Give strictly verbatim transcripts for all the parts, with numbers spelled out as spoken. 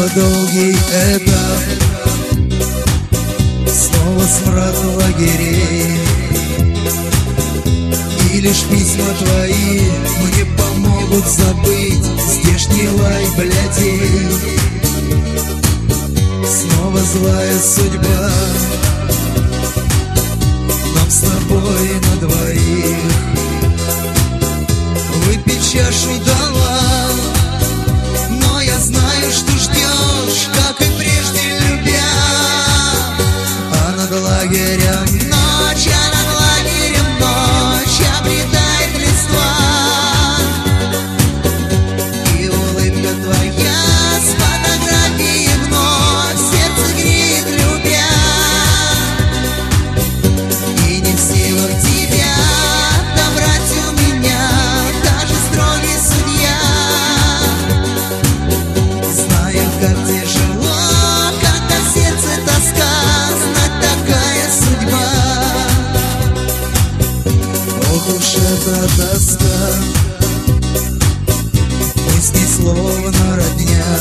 Снова долгий этап, снова смрад лагерей. И лишь письма твои мне помогут забыть здешний лай блядей. Снова злая судьба нам с тобой на двоих. Выпить чашу дала, но я знаю, что ждешь, как и прежде любя. А над лагерем ночь, а над лагерем ночь обретает листва. И улыбка твоя с фотографией вновь сердце греет, любя. И не в силах тебя отобрать у меня даже строгий судья. Знаю, как тяжело, когда в сердце тоска, знать такая судьба. Ох уж эта тоска, мысли словно родня.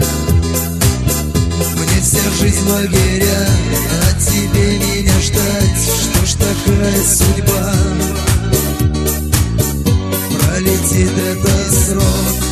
Мне вся жизнь в лагеря, а тебе меня ждать. Что ж такая судьба? Пролетит этот срок,